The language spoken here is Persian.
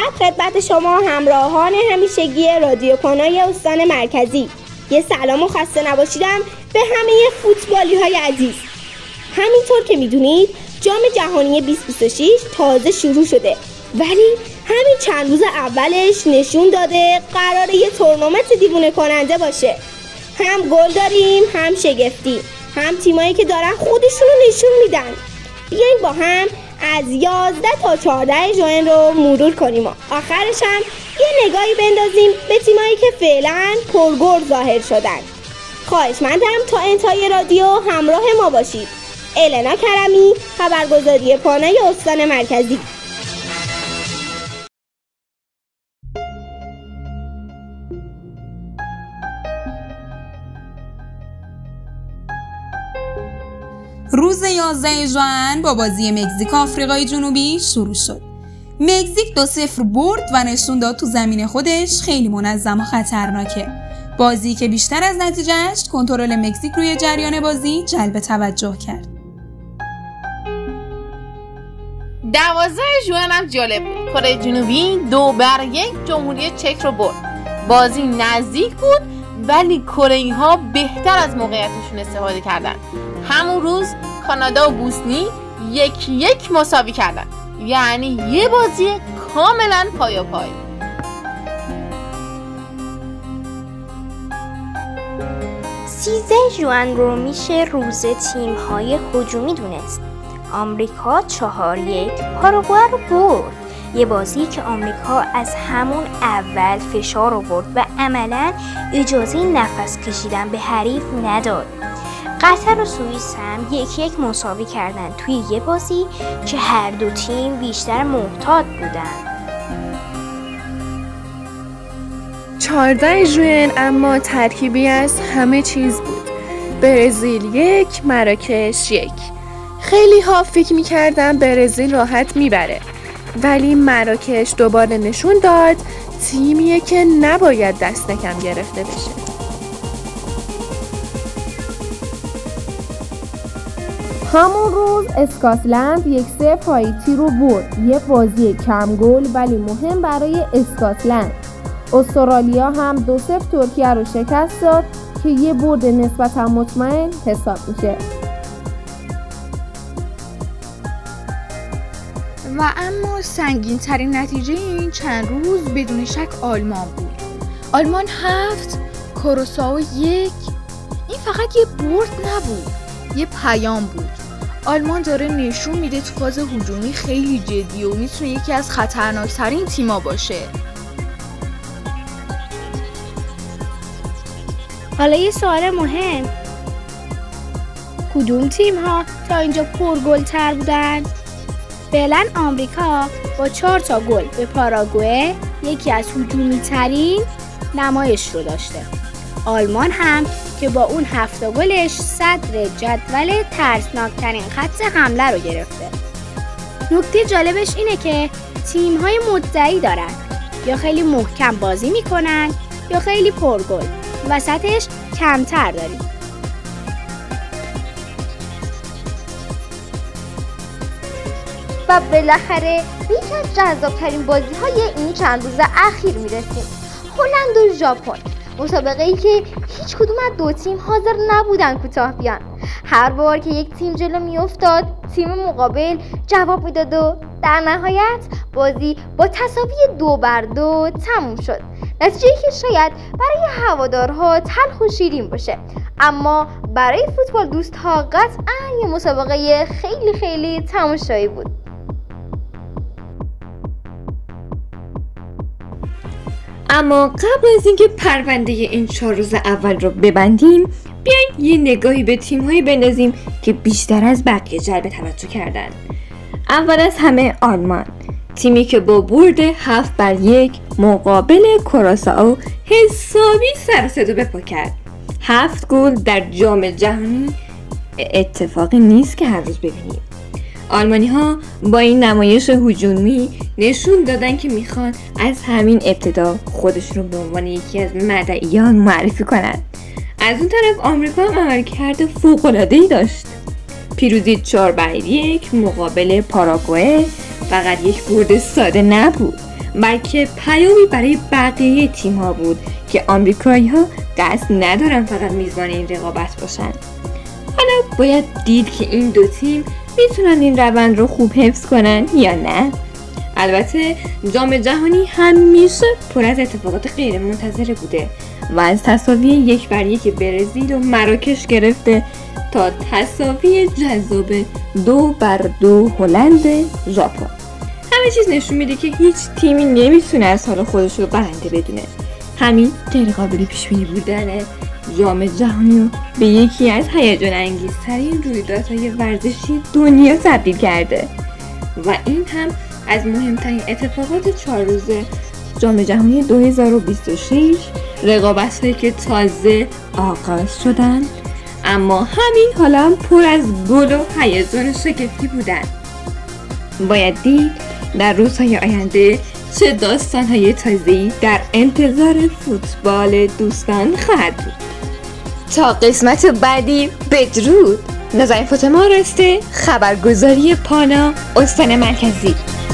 خدمت شما همراهان همیشگی رادیو پانای استان مرکزی. یه سلام و خسته نباشیدم به همه فوتبالی های عزیز. همینطور که میدونید جام جهانی 2026 تازه شروع شده، ولی همین چند روز اولش نشون داده قراره یه تورنمنت دیوونه کننده باشه. هم گل داریم، هم شگفتی، هم تیمایی که دارن خودشونو نشون میدن. بیاین با هم از 11 تا 14 ژوئن رو مرور کنیم و آخرش هم یه نگاهی بندازیم به تیمایی که فعلا پرگل ظاهر شدن. خواهشمندم تا انتهای رادیو همراه ما باشید. النا کرمی، خبرگزاری پانای استان مرکزی. روز 11 ژوئن با بازی مکزیک آفریقای جنوبی شروع شد. مکزیک 2-0 برد و نشون داد تو زمین خودش خیلی منظم و خطرناکه. بازی که بیشتر از نتیجهش کنترل مکزیک روی جریان بازی جلب توجه کرد. 12 ژوئن هم جالب بود. کره جنوبی 2-1 جمهوری چک رو برد. بازی نزدیک بود ولی کره‌ای‌ها بهتر از موقعیتشون استفاده کردن. همون روز کانادا و بوسنی 1-1 مساوی کردن. یعنی یه بازی کاملا پایاپای. 13 ژوئن رو میشه روز تیم‌های هجومی دونست. آمریکا 4-1 پاراگوئه رو برد. یه بازی که آمریکا از همون اول فشار آورد و عملاً اجازه نفس کشیدن به حریف نداد. قطر و سوئیس هم 1-1 مساوی کردن توی یه بازی که هر دو تیم بیشتر محتاط بودن. 14 ژوئن اما ترکیبی از همه چیز بود. برزیل 1 مراکش 1. خیلی ها فکر می‌کردن برزیل راحت میبره، ولی مراکش دوباره نشون داد تیمیه که نباید دست کم گرفته بشه. همون روز اسکاتلند 1-0 هایتی رو برد. یه بازی کم گل ولی مهم برای اسکاتلند. استرالیا هم 2-0 ترکیه رو شکست داد که یه برد نسبتا مطمئن حساب میشه. و اما سنگین ترین نتیجه این چند روز بدون شک آلمان بود. آلمان 7 کوروسائو 1. این فقط یه برد نبود، یه پیام بود. آلمان داره نشون میده تو فاز هجومی خیلی جدیه و میتونه یکی از خطرناکترین تیما باشه. حالا یه سوال مهم، کدوم تیم ها تا اینجا پرگل تر بودن؟ فعلا آمریکا با 4 تا گل به پاراگوئه یکی از هجومی ترین نمایش رو داشته. آلمان هم که با اون 7 گلش صدر جدول ترسناکترین خط حمله رو گرفته. نکته جالبش اینه که تیم‌های مدعی دارن، یا خیلی محکم بازی میکنن یا خیلی پرگل، وسطش کمتر داریم. و بالاخره به یکی از جذاب‌ترین بازی‌های این چند روز اخیر میرسیم. هلند و ژاپن، مسابقه‌ای که هیچ کدوم از دو تیم حاضر نبودن کوتاه بیان. هر بار که یک تیم جلو میافتاد، تیم مقابل جواب میداد و در نهایت بازی با تساوی 2-2 تموم شد. نتیجه‌ای که شاید برای هوادارها تلخ و شیرین باشه، اما برای فوتبال دوست‌ها قطعاً یه مسابقه خیلی خیلی تماشایی بود. اما قبل از اینکه پرونده این 4 روز اول رو ببندیم، بیاین یه نگاهی به تیم‌هایی بندازیم که بیشتر از بقیه جلب توجه کردن. اول از همه آلمان، تیمی که با برد 7-1 مقابل کوروسائو حسابی سر و صدا به پا کرد. 7 گل در جام جهانی اتفاقی نیست که هر روز ببینیم. آلمانی ها با این نمایش هجومی نشون دادن که میخوان از همین ابتدا خودشون رو به عنوان یکی از مدعیان معرفی کنن. از اون طرف آمریکا هم عملکرد فوق‌العاده‌ای داشت. پیروزی 4-1 مقابل پاراگوئه فقط یک برد ساده نبود، بلکه پیامی برای بقیه تیم‌ها بود که آمریکایی‌ها قصد ندارن فقط میزبان این رقابت باشن. حالا باید دید که این دو تیم میتونن این روند رو خوب حفظ کنن یا نه. البته جام جهانی همیشه پر از اتفاقات غیر منتظره بوده و از تساوی 1-1 برزیل و مراکش گرفته تا تساوی جذاب 2-2 هلند ژاپن. همه چیز نشون میده که هیچ تیمی نمیتونه از حال خودش رو برنده بدونه. همین غیر قابل پیش بینی بودن جام جهانی رو به یکی از هیجان انگیزترین رویدادهای ورزشی دنیا تبدیل کرده و این هم از مهمترین اتفاقات 4 روزه جام جهانی 2026، رقابت‌هایی که تازه آغاز شدن اما همین حالا پر از گل و هیجان شگفتی بودن. باید دید در روزهای آینده چه داستان‌های تازه‌ای در انتظار فوتبال دوستان خواهد بود. تا قسمت بعدی بدرود. نازنین فاطمه آراسته، خبرگزاری پانا، استان مرکزی.